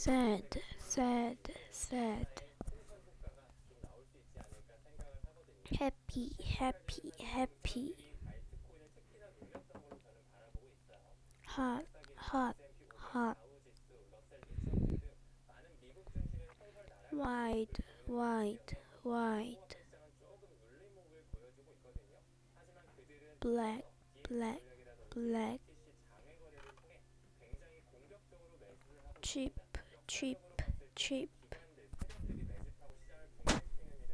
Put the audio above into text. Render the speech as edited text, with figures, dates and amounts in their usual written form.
sad, sad, sad. happy, happy, happy. hot, hot, hot. wide, wide, wide. black, black, black. cheap, cheap, cheap.